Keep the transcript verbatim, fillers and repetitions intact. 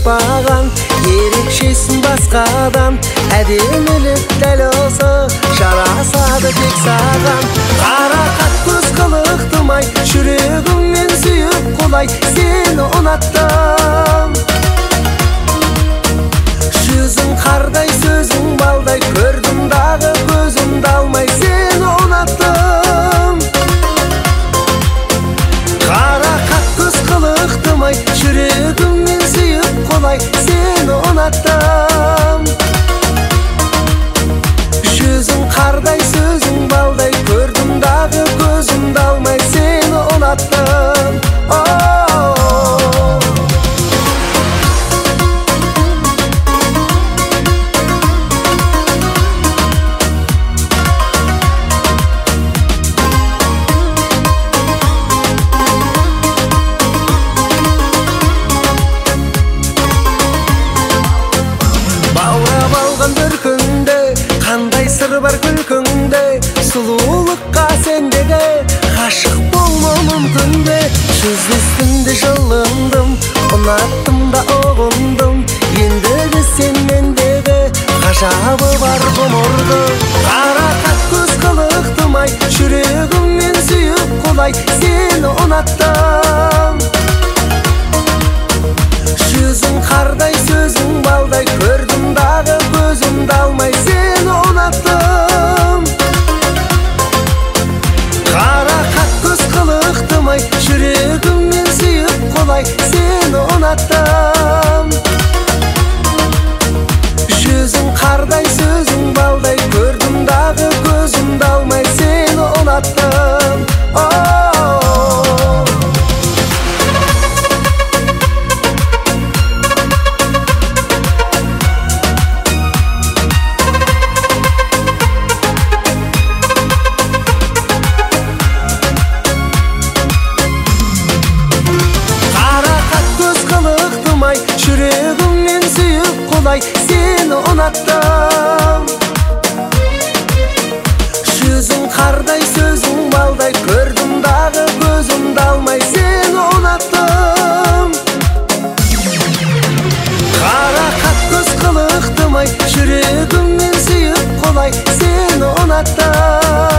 жараспаған, ерекшесін басқадан. Әдемілік дәл осы жарасады тек саған. Қарақат көз қылықтымай, жүрегіммен сүйіп құлай, сені ұнаттым. Жүзің қардай, сөзің балдай, көрдім дағы көзімді алмай, сені ұнаттым. Қарақат көз қылықтымай, жүрегіммен сүйіп құлай, сені ұнаттым. Жүзің қардай, сөзің балдай, көрдім дағы көзімді алмай, сені ұнаттым. Қандай сыр бар күлкіңде, сұлулыққа сендегі ғашық болмау мүмкін бе? Жүз үстінде жылындым, ұнаттым да ұғындым. Ендігі сен мендегі ғажабы бар ғұмырды. Қарақат көз қылықтымай, жүрегіммен сүйіп құлай, сені ұнаттым. Жүзің қардай, сөзің балдай, көрдім дағы көзімді алмай, сені ұнаттым. Қарақат көз қылықтымай, жүрегіммен сүйіп құлай, сені ұнаттым. Жүзің қардай, сөзің балдай, көрдім дағы көзімді алмай, сені ұнаттым. Жүрегіммен сүйіп құлай, сені ұнаттым. Жүзің қардай, сөзің балдай, көрдім дағы көзімді алмай, сені ұнаттым. Қарақат көз қылықтымай, жүрегіммен сүйіп құлай, сені ұнаттым.